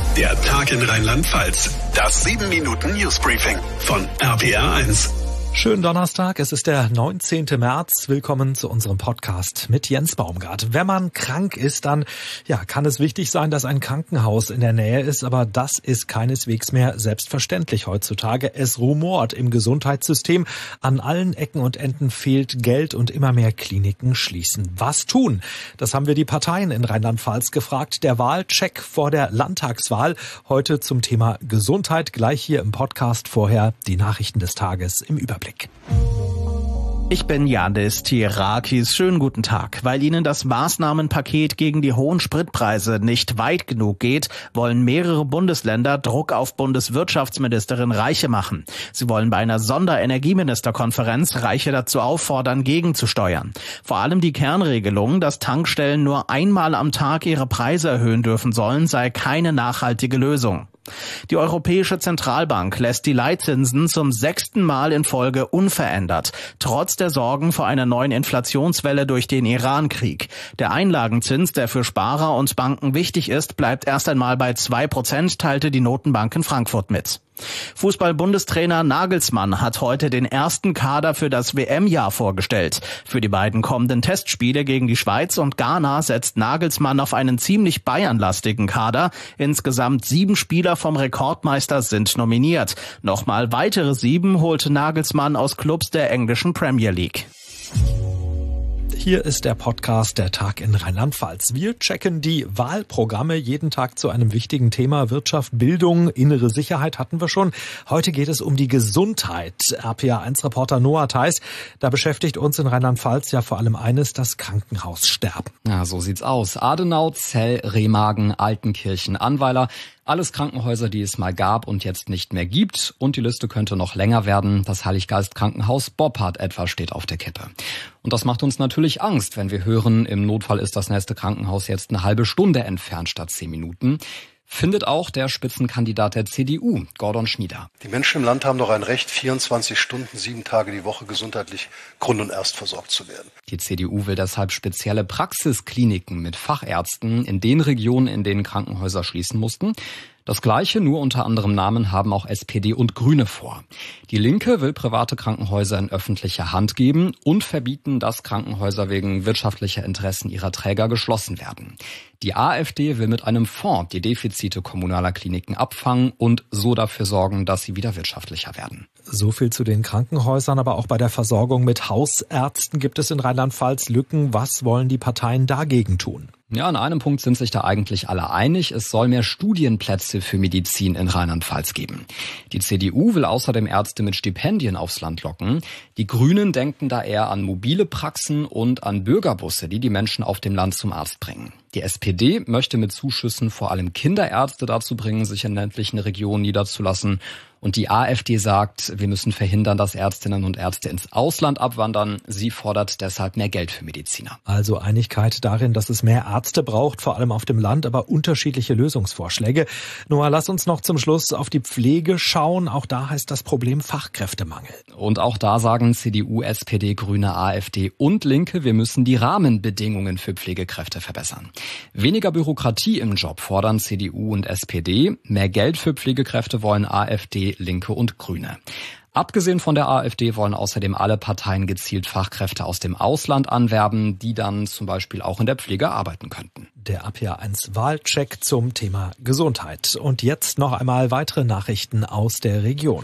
Der Tag in Rheinland-Pfalz. Das 7-Minuten-Newsbriefing von RPR1. Schönen Donnerstag, es ist der 19. März. Willkommen zu unserem Podcast mit Jens Baumgart. Wenn man krank ist, dann kann es wichtig sein, dass ein Krankenhaus in der Nähe ist, aber das ist keineswegs mehr selbstverständlich heutzutage. Es rumort im Gesundheitssystem. An allen Ecken und Enden fehlt Geld und immer mehr Kliniken schließen. Was tun? Das haben wir die Parteien in Rheinland-Pfalz gefragt. Der Wahlcheck vor der Landtagswahl. Heute zum Thema Gesundheit. Gleich hier im Podcast, vorher die Nachrichten des Tages im Überblick. Ich bin Janis Tirakis. Schönen guten Tag. Weil Ihnen das Maßnahmenpaket gegen die hohen Spritpreise nicht weit genug geht, wollen mehrere Bundesländer Druck auf Bundeswirtschaftsministerin Reiche machen. Sie wollen bei einer Sonderenergieministerkonferenz Reiche dazu auffordern, gegenzusteuern. Vor allem die Kernregelung, dass Tankstellen nur einmal am Tag ihre Preise erhöhen dürfen sollen, sei keine nachhaltige Lösung. Die Europäische Zentralbank lässt die Leitzinsen zum 6. Mal in Folge unverändert, trotz der Sorgen vor einer neuen Inflationswelle durch den Iran-Krieg. Der Einlagenzins, der für Sparer und Banken wichtig ist, bleibt erst einmal bei 2%, teilte die Notenbank in Frankfurt mit. Fußball-Bundestrainer Nagelsmann hat heute den ersten Kader für das WM-Jahr vorgestellt. Für die beiden kommenden Testspiele gegen die Schweiz und Ghana setzt Nagelsmann auf einen ziemlich bayernlastigen Kader. Insgesamt 7 Spieler vom Rekordmeister sind nominiert. Nochmal weitere 7 holte Nagelsmann aus Clubs der englischen Premier League. Hier ist der Podcast Der Tag in Rheinland-Pfalz. Wir checken die Wahlprogramme jeden Tag zu einem wichtigen Thema. Wirtschaft, Bildung, innere Sicherheit hatten wir schon. Heute geht es um die Gesundheit. RPA1-Reporter Noah Theis, da beschäftigt uns in Rheinland-Pfalz ja vor allem eines, das Krankenhaussterben. Ja, so sieht's aus. Adenau, Zell, Remagen, Altenkirchen, Annweiler. Alles Krankenhäuser, die es mal gab und jetzt nicht mehr gibt. Und die Liste könnte noch länger werden. Das Heiliggeist-Krankenhaus Boppard etwa steht auf der Kippe. Und das macht uns natürlich Angst, wenn wir hören, im Notfall ist das nächste Krankenhaus jetzt eine halbe Stunde entfernt statt 10 Minuten. Findet auch der Spitzenkandidat der CDU, Gordon Schnieder. Die Menschen im Land haben doch ein Recht, 24 Stunden, 7 Tage die Woche gesundheitlich grund- und erstversorgt zu werden. Die CDU will deshalb spezielle Praxiskliniken mit Fachärzten in den Regionen, in denen Krankenhäuser schließen mussten. Das Gleiche, nur unter anderem Namen, haben auch SPD und Grüne vor. Die Linke will private Krankenhäuser in öffentliche Hand geben und verbieten, dass Krankenhäuser wegen wirtschaftlicher Interessen ihrer Träger geschlossen werden. Die AfD will mit einem Fonds die Defizite kommunaler Kliniken abfangen und so dafür sorgen, dass sie wieder wirtschaftlicher werden. So viel zu den Krankenhäusern, aber auch bei der Versorgung mit Hausärzten gibt es in Rheinland-Pfalz Lücken. Was wollen die Parteien dagegen tun? Ja, an einem Punkt sind sich da eigentlich alle einig. Es soll mehr Studienplätze für Medizin in Rheinland-Pfalz geben. Die CDU will außerdem Ärzte mit Stipendien aufs Land locken. Die Grünen denken da eher an mobile Praxen und an Bürgerbusse, die die Menschen auf dem Land zum Arzt bringen. Die SPD möchte mit Zuschüssen vor allem Kinderärzte dazu bringen, sich in ländlichen Regionen niederzulassen. Und die AfD sagt, wir müssen verhindern, dass Ärztinnen und Ärzte ins Ausland abwandern. Sie fordert deshalb mehr Geld für Mediziner. Also Einigkeit darin, dass es mehr Ärzte braucht, vor allem auf dem Land, aber unterschiedliche Lösungsvorschläge. Noah, lass uns noch zum Schluss auf die Pflege schauen. Auch da heißt das Problem Fachkräftemangel. Und auch da sagen CDU, SPD, Grüne, AfD und Linke, wir müssen die Rahmenbedingungen für Pflegekräfte verbessern. Weniger Bürokratie im Job fordern CDU und SPD. Mehr Geld für Pflegekräfte wollen AfD, Linke und Grüne. Abgesehen von der AfD wollen außerdem alle Parteien gezielt Fachkräfte aus dem Ausland anwerben, die dann zum Beispiel auch in der Pflege arbeiten könnten. Der RPA1 Wahlcheck zum Thema Gesundheit. Und jetzt noch einmal weitere Nachrichten aus der Region.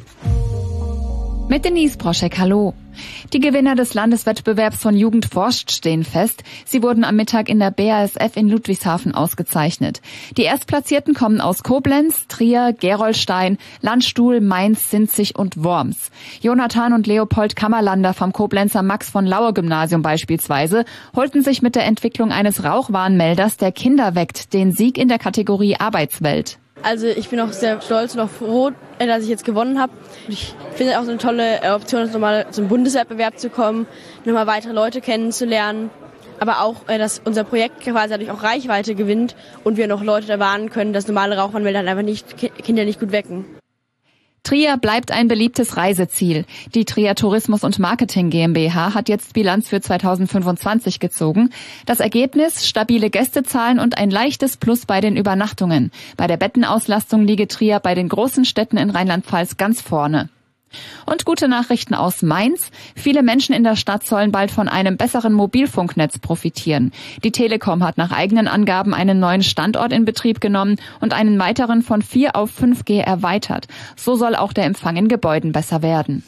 Mit Denise Broschek, hallo. Die Gewinner des Landeswettbewerbs von Jugend forscht stehen fest. Sie wurden am Mittag in der BASF in Ludwigshafen ausgezeichnet. Die Erstplatzierten kommen aus Koblenz, Trier, Gerolstein, Landstuhl, Mainz, Sinzig und Worms. Jonathan und Leopold Kammerlander vom Koblenzer Max-von-Laue-Gymnasium beispielsweise holten sich mit der Entwicklung eines Rauchwarnmelders, der Kinder weckt, den Sieg in der Kategorie Arbeitswelt. Also ich bin auch sehr stolz und auch froh, dass ich jetzt gewonnen habe. Ich finde auch so eine tolle Option, nochmal zum Bundeswettbewerb zu kommen, nochmal weitere Leute kennenzulernen. Aber auch, dass unser Projekt quasi dadurch auch Reichweite gewinnt und wir noch Leute da warnen können, dass normale Rauchwarnmelder einfach Kinder nicht gut wecken. Trier bleibt ein beliebtes Reiseziel. Die Trier Tourismus und Marketing GmbH hat jetzt Bilanz für 2025 gezogen. Das Ergebnis: stabile Gästezahlen und ein leichtes Plus bei den Übernachtungen. Bei der Bettenauslastung liege Trier bei den großen Städten in Rheinland-Pfalz ganz vorne. Und gute Nachrichten aus Mainz. Viele Menschen in der Stadt sollen bald von einem besseren Mobilfunknetz profitieren. Die Telekom hat nach eigenen Angaben einen neuen Standort in Betrieb genommen und einen weiteren von 4 auf 5G erweitert. So soll auch der Empfang in Gebäuden besser werden.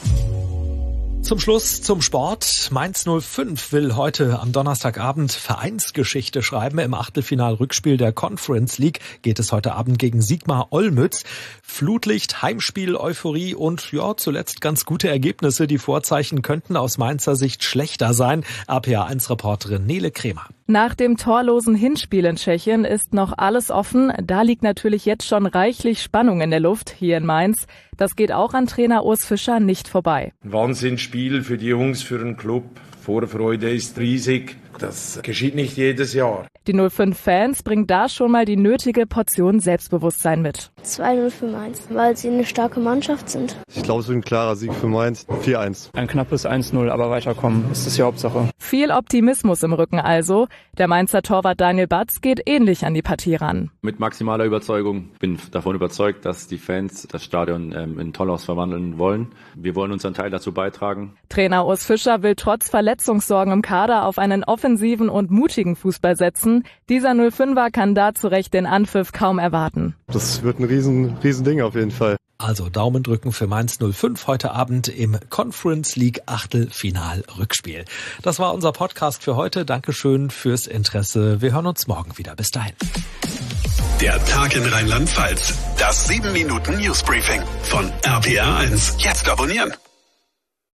Zum Schluss zum Sport. Mainz 05 will heute am Donnerstagabend Vereinsgeschichte schreiben. Im Achtelfinal-Rückspiel der Conference League geht es heute Abend gegen Sigma Olmütz. Flutlicht, Heimspiel, Euphorie und zuletzt ganz gute Ergebnisse. Die Vorzeichen könnten aus Mainzer Sicht schlechter sein. RPA1-Reporterin Nele Kremer. Nach dem torlosen Hinspiel in Tschechien ist noch alles offen. Da liegt natürlich jetzt schon reichlich Spannung in der Luft hier in Mainz. Das geht auch an Trainer Urs Fischer nicht vorbei. Ein Wahnsinnsspiel für die Jungs, für den Club. Vorfreude ist riesig. Das geschieht nicht jedes Jahr. Die 05-Fans bringen da schon mal die nötige Portion Selbstbewusstsein mit. 2-0 für Mainz, weil sie eine starke Mannschaft sind. Ich glaube, es wird ein klarer Sieg für Mainz. 4-1. Ein knappes 1-0, aber weiterkommen, das ist die Hauptsache. Viel Optimismus im Rücken also. Der Mainzer Torwart Daniel Batz geht ähnlich an die Partie ran. Mit maximaler Überzeugung. Bin davon überzeugt, dass die Fans das Stadion in Tollhaus verwandeln wollen. Wir wollen unseren Teil dazu beitragen. Trainer Urs Fischer will trotz Verletzungssorgen im Kader auf einen offensiven und mutigen Fußball setzen. Dieser 05er kann da zu Recht den Anpfiff kaum erwarten. Das wird ein riesen Ding auf jeden Fall. Also Daumen drücken für Mainz 05 heute Abend im Conference League Achtelfinal-Rückspiel. Das war unser Podcast für heute. Dankeschön fürs Interesse. Wir hören uns morgen wieder. Bis dahin. Der Tag in Rheinland-Pfalz. Das 7-Minuten-Newsbriefing von RPA1. Jetzt abonnieren.